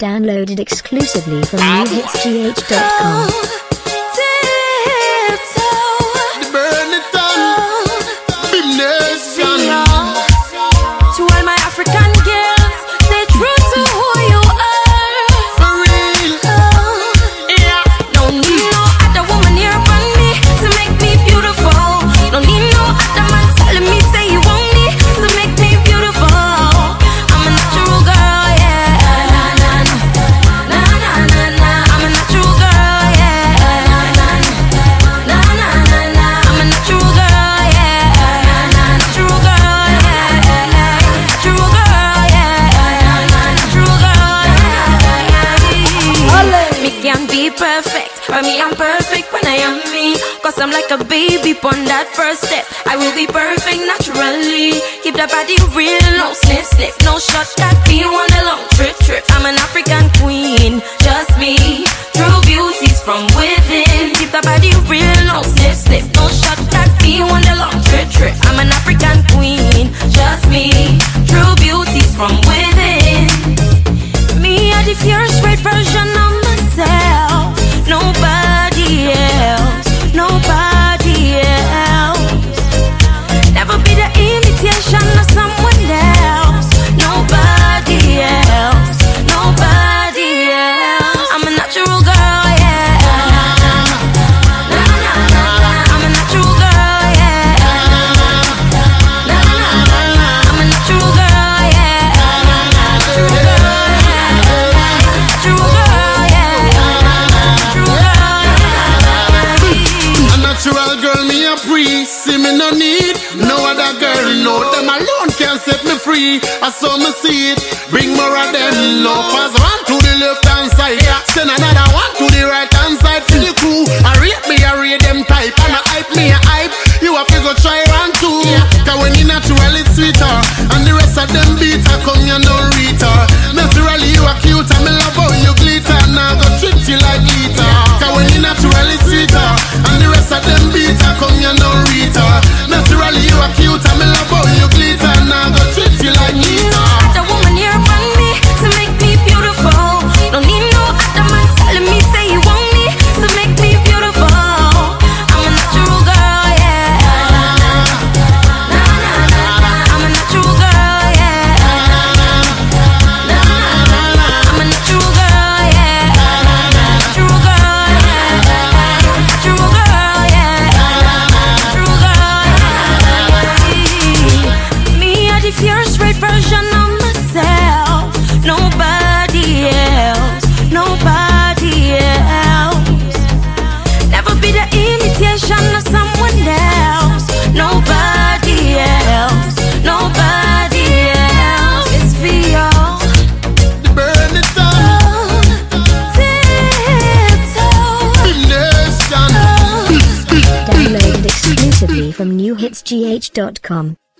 Downloaded exclusively from newhitsgh.com. To all my African girls, stay true to who you are. For real. Yeah. Don't need no other woman here upon me to make me beautiful. Don't need no other man telling me say you want me to make me beautiful. I'm a natural girl, yeah. Na na na na na. I'm a natural girl, yeah. Na na na na. I'm a natural girl, yeah. Natural girl. Perfect, for me I'm perfect when I am me. Cause I'm like a baby on that first step. I will be perfect naturally. Keep the body real, no slip slip, no shot that be on a long trip. I'm an African queen, just me. True beauty's from within. Keep the body real, no slip slip, no shot that be on a long trip. I'm an African queen, just me. True beauty's from within. Me are the pure straight version of myself. Nobody else, nobody else. Never be the imitation of someone else. Nobody else, nobody else. I'm a natural girl, yeah. I'm a natural girl, yeah. I'm a natural girl, yeah. Natural girl, yeah. Natural girl, yeah. Natural girl, me a free. See me no need no other girl. No, them alone can set me free. I saw me see it. Bring more of them. No, pass one to the left hand side. Send another one to the right hand side. For the crew, I rate them type. And I hype me a hype. You have to go try one too. Cause when you natural it's sweeter. And the rest of them beater come you don't read her. Naturally you are cute and me love how you glitter. Now go treat you like glitter. Cause when you natural it's sweeter. And the rest of them beater come you don't read her. Naturally you are cute and me love how you glitter. Now go treat you like glitter. The woman here upon me to make me beautiful. Don't need no other man telling me say you want me to make me beautiful. I'm a natural girl, yeah. I'm a natural girl, yeah. I'm a natural girl, yeah. Natural girl, yeah. Natural girl, yeah. Natural girl. Me are the pure straight version of myself. Nobody else, nobody else. Never be the imitation of someone else. Nobody else, nobody else. It's for y'all. Burn it down. Downloaded exclusively from newhitsgh.com.